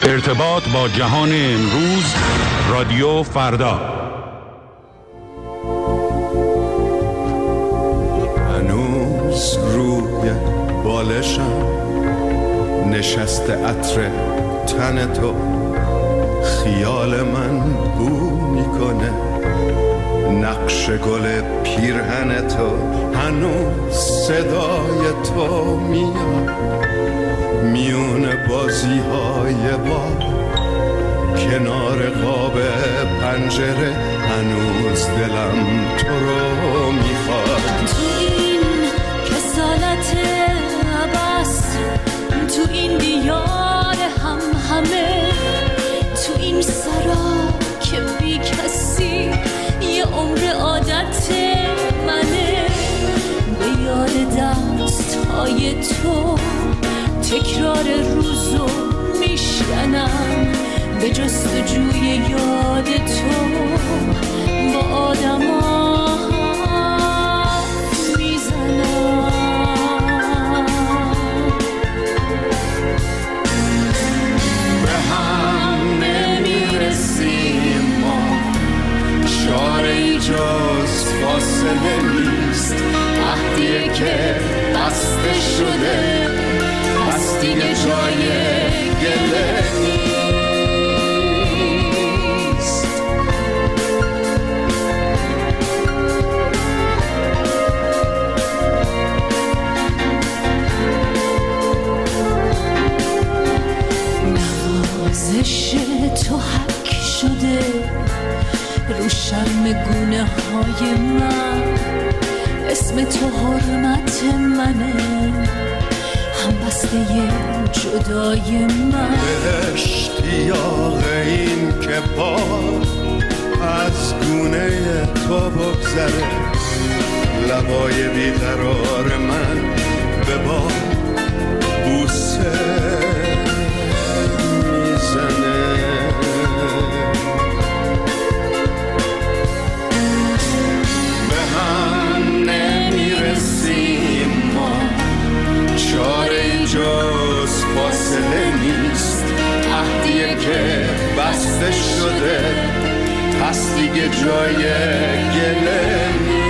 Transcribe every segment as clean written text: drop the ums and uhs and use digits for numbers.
ارتباط با جهان امروز، رادیو فردا. هنوز روی بالشم نشسته عطر تن تو، خیال من بو میکنه نقش گل پیرهن تو، هنوز صدای تو میاد میون بازی های با کنار قاب پنجره، هنوز دلم تو رو میخواد. تو این کسالت عباس، تو این دیار همه، تو این سرا که بی کسی یه عمر عادت منه، به یاد دستهای تو تکرار روزو میشکنم، به جستجوی یاد تو با آدما میزنم. به هم نمیرسیم ما، چاره‌ای جز فاصله نیست، عهدیه که بسته شده پس دیگه جای گله نیست. نوازش تو حک شده رو شرم گونه های من، اسم تو حرمت منه، هم بسته جدای من. اشتیاق این که با از گونه تو بگذره، لبای بیقرار من به با بوسه میزنه. به هم نمیرسیم ما، چاره جز فاصله نیست، عهدیه که بسته شده پس دیگه جای گله نیست.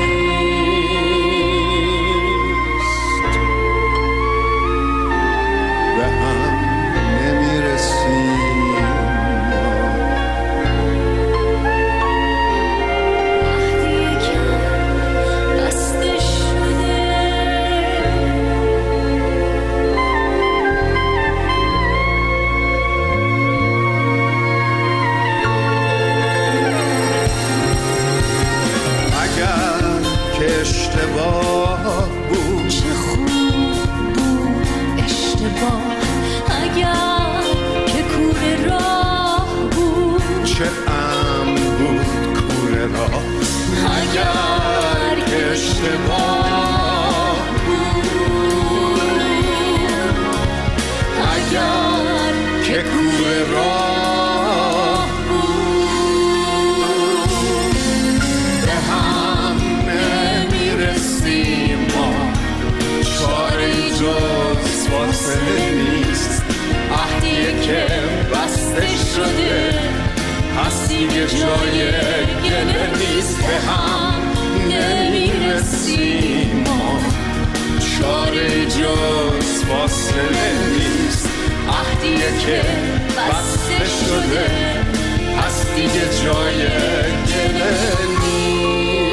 به هم نمیرسیم عهدیه که بسته شده. اشتباه بود، چه خوب بود اشتباه، اگر که کوره راه بود، چه امن بود کوره راه، اگر که اشتباه بود، اگر که کوره راه بود. به هم نمیرسیم ما، چاره‌ای جز فاصله نیست، عهدیه که بسته شده پس دیگه جای گله نیست. به هم نمیرسیم ما، چاره‌ای جز فاصله نیست، عهدیه که بسته شده پس دیگه جای گله نیست.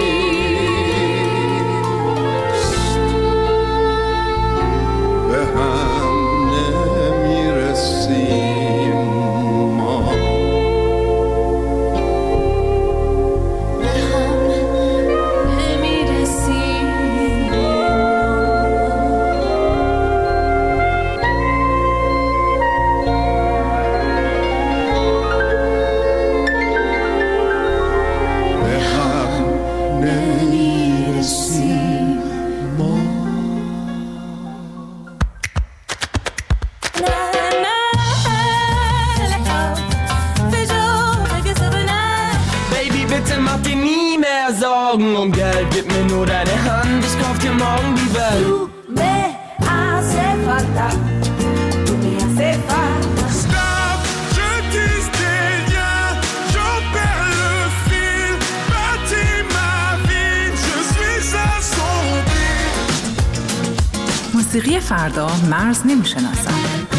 به هم نمیرسیم ما، به هم نمیرسیم به هم نمیرسیم ما. Baby, bitte mach dir nie mehr Sorgen um Geld, gib mir nur deine Hand, ich kauf dir morgen die Welt. Tu me hace falta, tu me hace falta. Stop موسیقی فردا مرز نمی‌شناسد.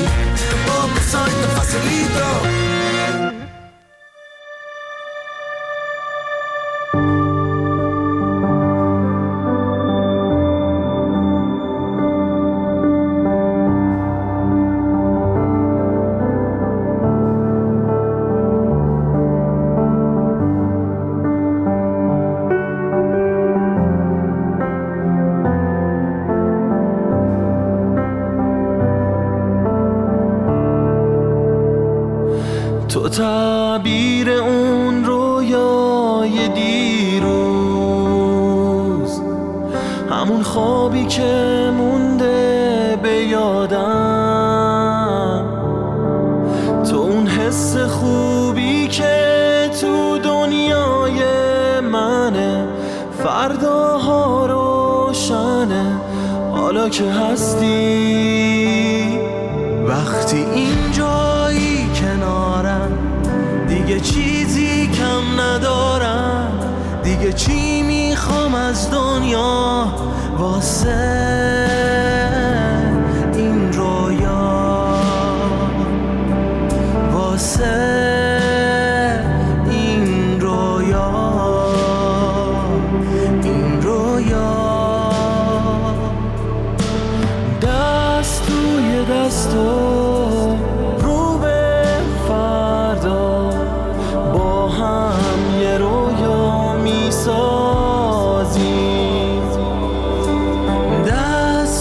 تو تعبیر اون رویای دیروز، همون خوابی که مونده به یادم، تو اون حس خوبی که تو دنیای منه، فرداها روشنه حالا که هستی. وقتی اینجایی کنارم دیگه چیزی کم ندارم، دیگه چی میخوام از دنیا واسه این رویا، واسه این رویا، این رویا. دست توی دستو رو به فردا با هم یه رویا میسازیم، دست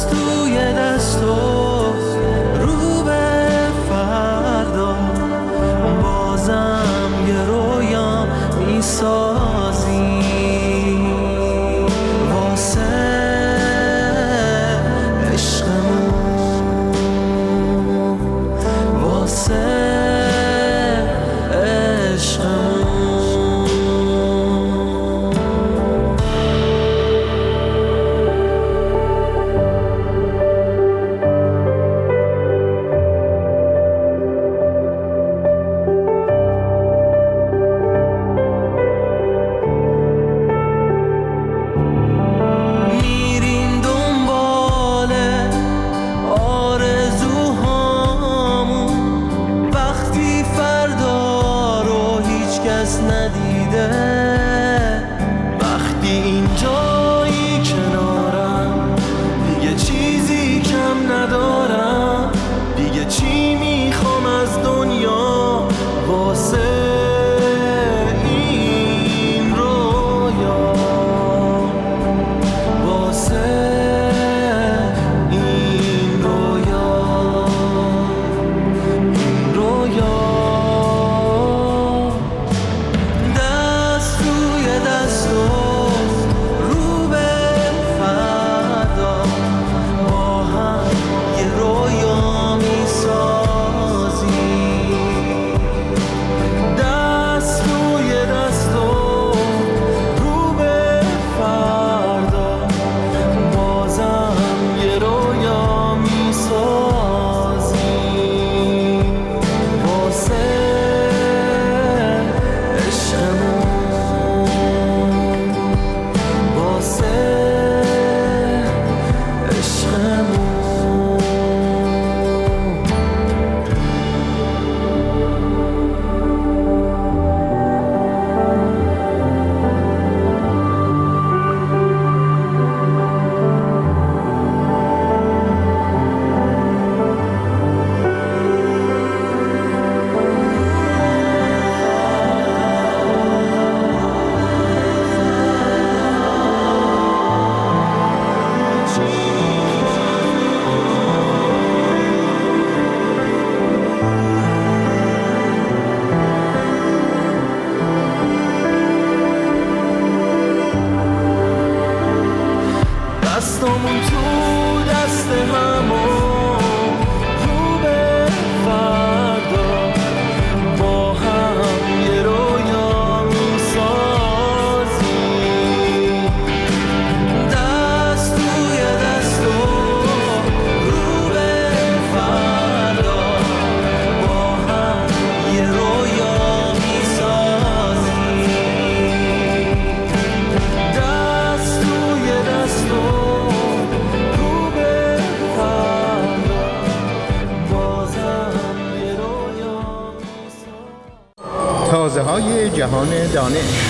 های جهان دانش.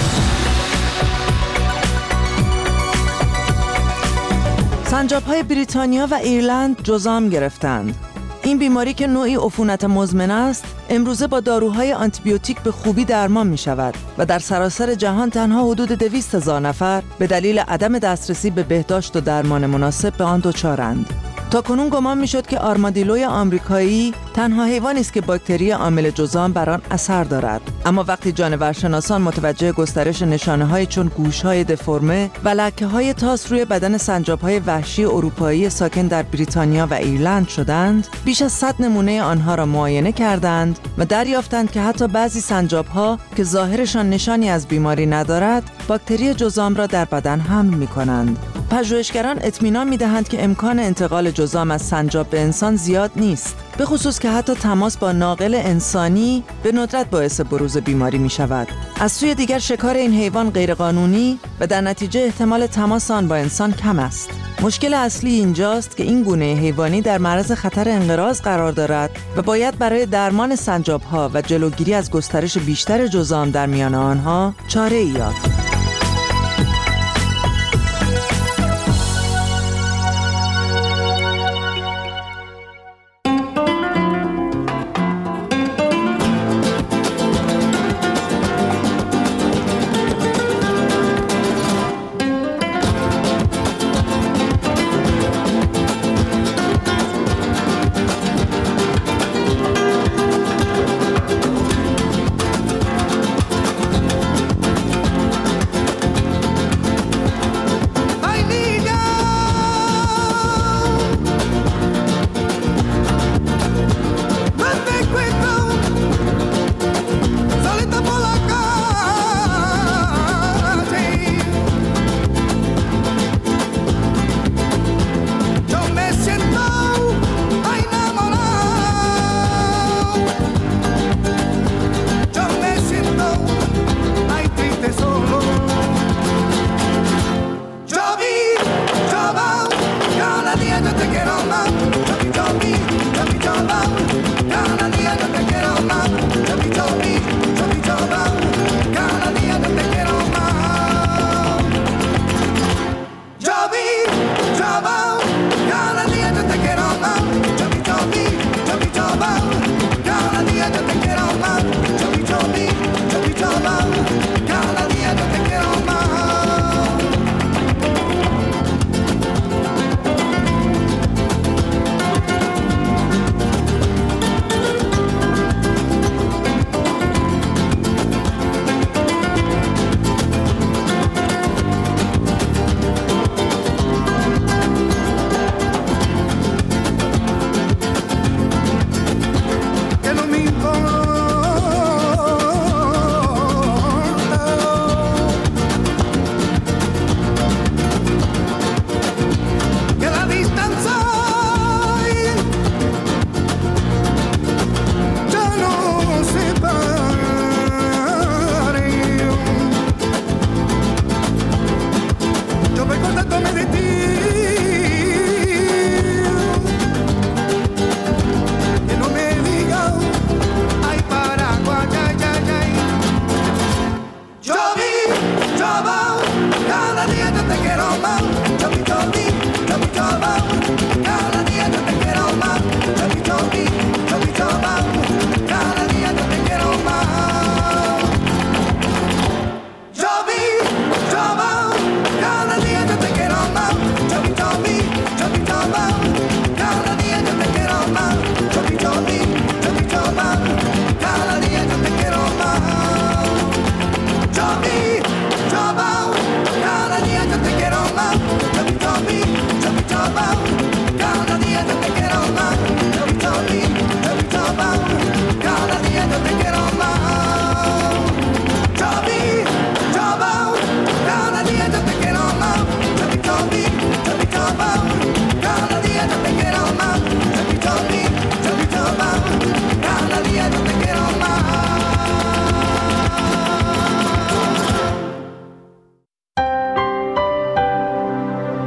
سنجاب‌های بریتانیا و ایرلند جذام گرفتند. این بیماری که نوعی عفونت مزمن است، امروزه با داروهای آنتیبیوتیک به خوبی درمان می شود و در سراسر جهان تنها حدود 200,000 نفر به دلیل عدم دسترسی به بهداشت و درمان مناسب به آن دچارند. تا کنون گمان می شد که آرمادیلوی آمریکایی تنها حیوانی است که باکتری عامل جذام بر آن اثر دارد، اما وقتی جانورشناسان متوجه گسترش نشانه‌های چون گوش‌های دفرمه و لکه‌های تاس روی بدن سنجاب‌های وحشی اروپایی ساکن در بریتانیا و ایرلند شدند، بیش از 100 نمونه آنها را معاینه کردند و دریافتند که حتی بعضی سنجاب‌ها که ظاهرشان نشانی از بیماری ندارد، باکتری جذام را در بدن حمل می‌کنند. پژوهشگران اطمینان می‌دهند که امکان انتقال جذام از سنجاب به انسان زیاد نیست، به خصوص که حتی تماس با ناقل انسانی به ندرت باعث بروز بیماری می‌شود. از سوی دیگر شکار این حیوان غیرقانونی و در نتیجه احتمال تماس آن با انسان کم است. مشکل اصلی اینجاست که این گونه حیوانی در معرض خطر انقراض قرار دارد و باید برای درمان سنجاب‌ها و جلوگیری از گسترش بیشتر جذام در میان آنها چاره‌ای یافت.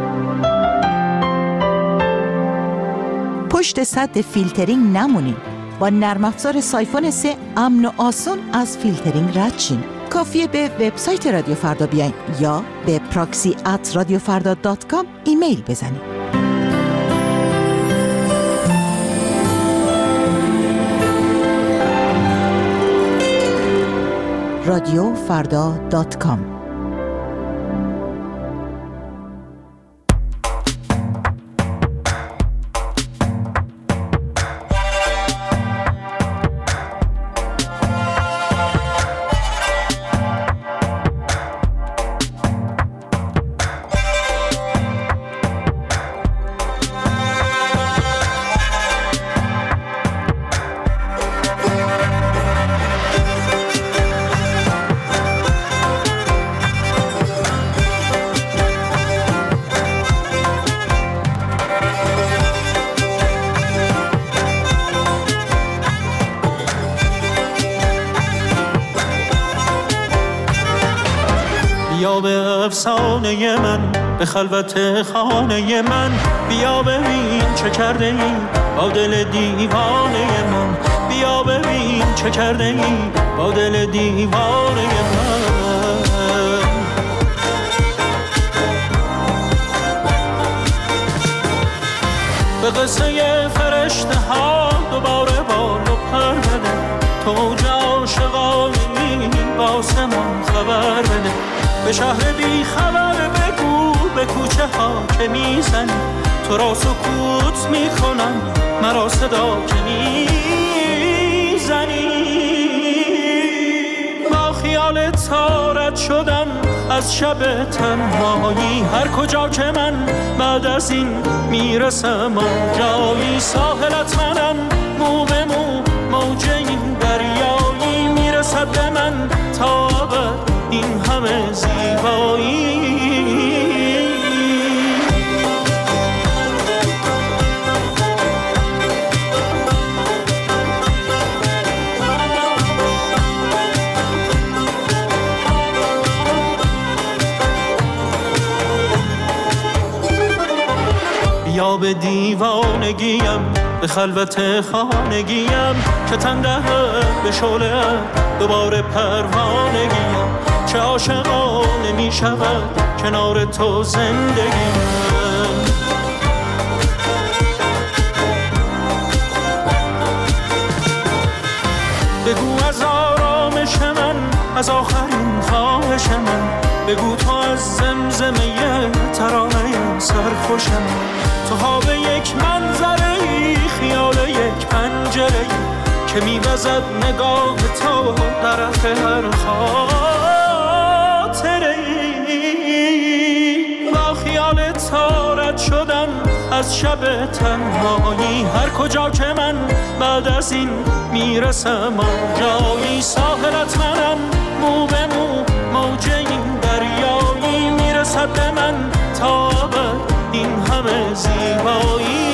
پشت سد فیلترینگ نمونید. با نرم افزار سایفون 3 امن و آسان از فیلترینگ رد شین. کافیه به وبسایت رادیو فردا بیاین یا به proxy@radiofarda.com ایمیل بزنید. radiofarda.com بیا به افسانه من، به خلوت خانه من، بیا ببین چه کرده ای با دل دیوانه من، بیا ببین چه کرده ای با دل دیوانه من. به قصه فرشته ها دوباره بال و پر بده، تو عاشقانی با آسمان خبر بده، به شهر بی خبر بگو به کوچه ها که میزنی، تو را سکوت میکنم مرا صدا که میزنی. با خیال تارت شدم از شب تنهایی، هر کجا که من بعد از این میرسم آنجایی، ساحلت منم مو به مو موج این دریایی، میرسد به من تا ابد این همه زیبایی. بیا به دیوانگیم، به خلوت خانگیم، که تن دهد به شعله دوباره پروانگیم، چه عاشقانه می شود کنار تو زندگیم. بگو از آرامش من، از آخرین خواهش من، بگو تو از زمزمه ترانه سرخوش من، تو خواب یک منظره ای، خیال یک پنجره ای که میوزد نگاه تو در هر خاطره ای. با خیال تارت شدم از شب تنهایی، هر کجا که من بعد از این میرسم آنجایی، ساحلت منم مو به مو موج این دریایی، میرسد به من تا ابد این همه زیبایی.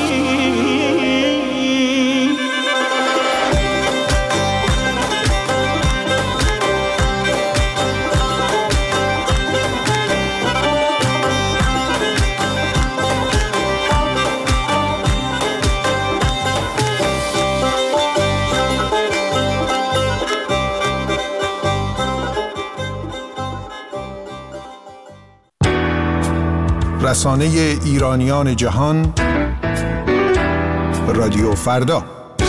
رسانه ایرانیان جهان، رادیو فردا.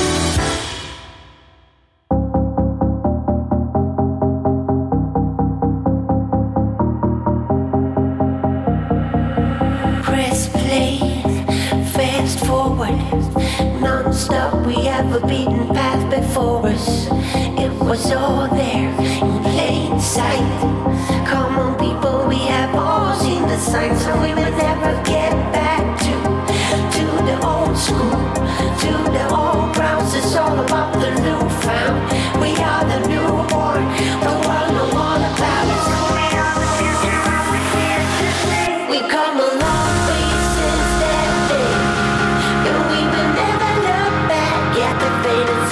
Press play, fast forward, non-stop. We have a beaten path before us. It was all there in plain sight. Come on, people, we have all seen the signs, so we will never get back to the old school, to the old grounds. It's all about the newfound. We are the newborn. The world know all about us. We are the future, and we're here today. We come a long way since that day, and we will never look back at the faded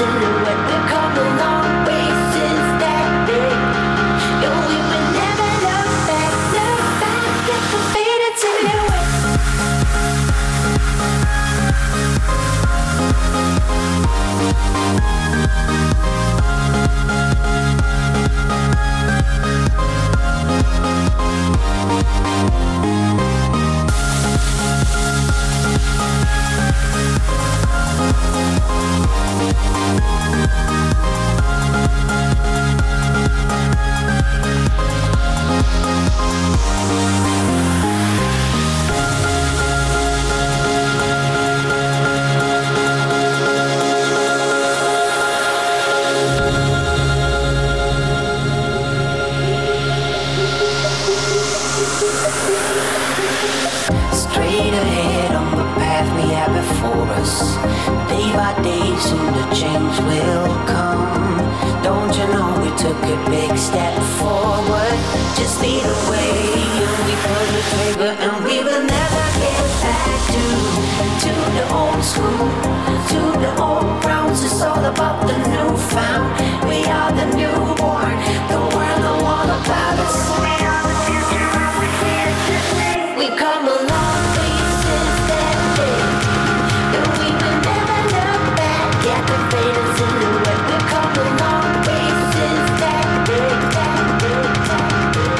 us. Day by day, soon the change will come. Don't you know we took a big step forward? Just lead the way and we pull the trigger, and we will never get back to the old school, to the old grounds. It's all about the newfound. We are the newborn, the world don't want about us. We are the future and we can't today. We come a long way since that day, and we will never look back at the faded silhouette. We come a long way since that day, that day, that day.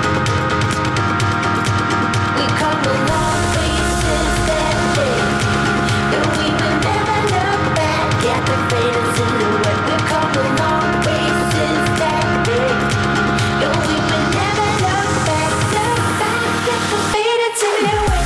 We come a long way since that day, and we will never look back at the faded silhouette. We come a long way since that day, and we will never look back at the faded silhouette.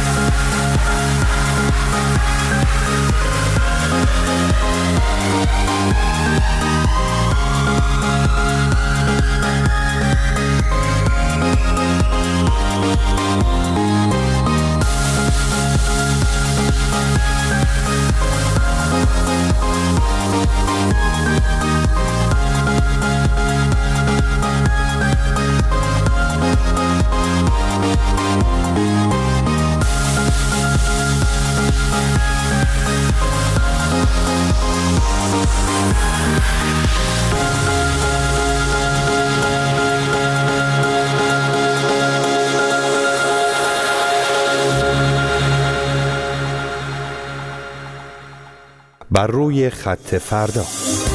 بر روی خط فردا.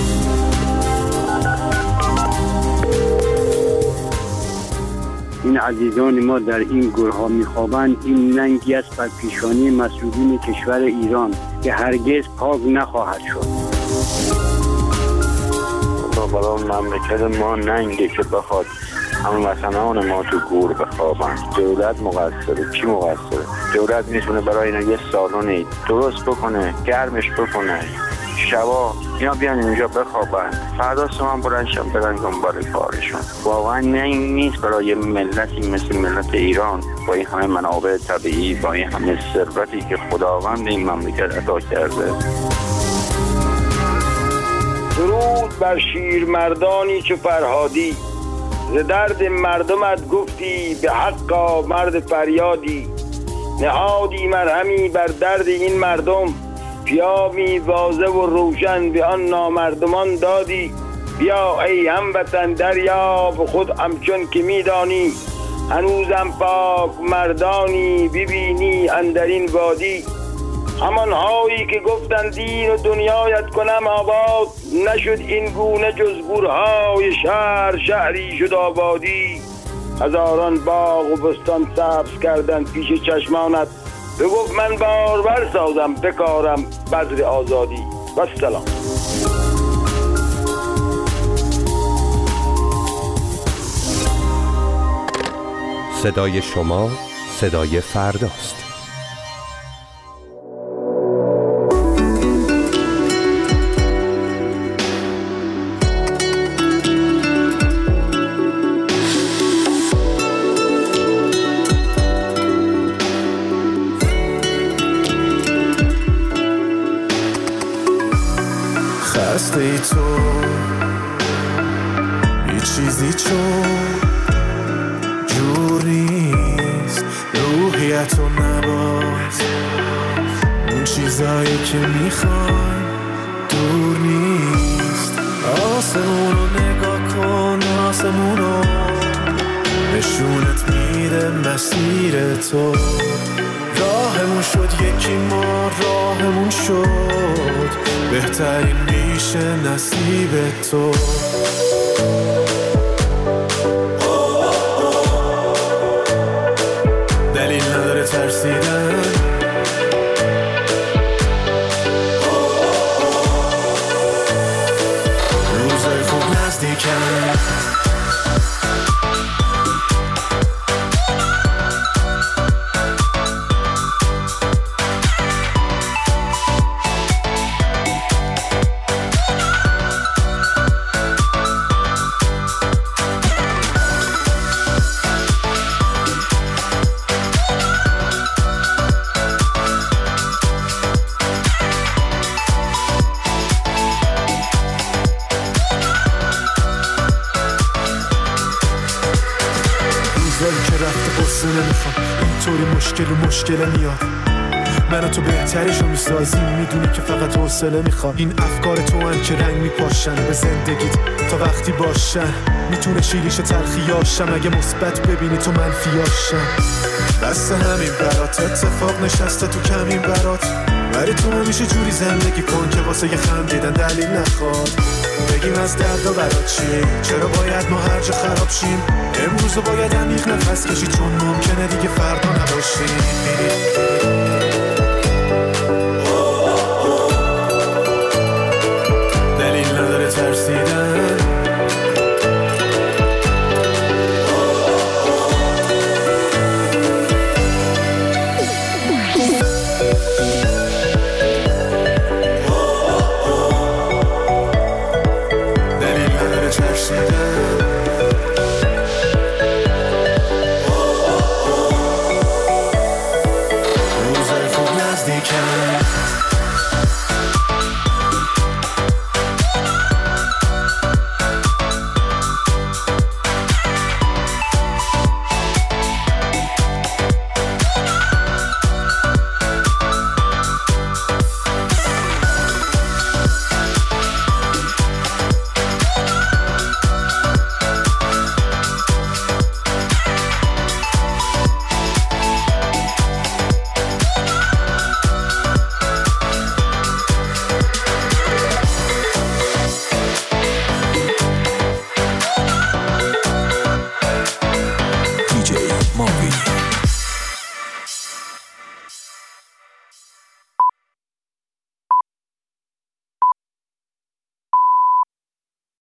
این عزیزان ما در این گورها میخوابند. این ننگی است بر پیشانی مسئولین کشور ایران که هرگز پاک نخواهد شد. برای مملکت ما ننگه که بخواد هموطنان ما تو گور بخوابند. دولت مقصره. کی مقصره؟ دولت میتونه برای اینا یه سالن درست بکنه، گرمش بکنه، شبا اینا بیان اینجا بخوابن، فردا صبح بلندشن برن دنبال کارشون. واقعا ننگ نیست برای ملتی مثل ملت ایران با این همه منابع طبیعی، با این همه ثروتی که خداوند این مملکت عطا کرده. درود بر شیرمردانی چو فرهادی، ز درد مردمت گفتی به حقا مرد فریادی. نهادی مرهمی بر درد این مردم، پیامی واضح و روشن به آن نامردمان دادی. بیا ای هموطن دریاب خود همچون که میدانی، هنوزم پاک مردانی ببینی اندرین وادی. همان هایی که گفتند دین و دنیایت کنم آباد، نشد این گونه جز گورهای شهر شهری شد آبادی. هزاران باغ و بستان سبز کردن پیش چشمانت، بگفت من بارور سازم بکارم بذر آزادی. و سلام. صدای شما صدای فرداست. خسته ای تو یه چیزی چون جور نیست، روحیتو نباز، اون چیزایی که میخوای دور نیست. آسمونو نگاه کن، آسمونو نشونت میده مسیر تو. راهمون شد یکی، ما راهمون شد بهترین میشه نصیب تو. دلیل نداره ترسیدن، روزای خوب نزدیکن. رفته قصه نمیخوام، اینطوری مشکل میاد. من و تو بهترشو میسازیم، میدونی که فقط حوصله میخواد. این افکار تو هم که رنگ میپاشن به زندگیت تا وقتی باشن. میتونه شیریش تلخیاشم اگه مثبت ببینی تو منفیاشم. بس همین برات اتفاق نشسته تو کمین برات، ولی تو همیشه جوری زندگی کن که واسه یه خندیدن دلیل نخواد. بگیم از دردا برات چیه، چرا باید ما هر جا خراب شیم. امروزو باید عمیق نفس کشی چون ممکنه دیگه فردا نباشیم.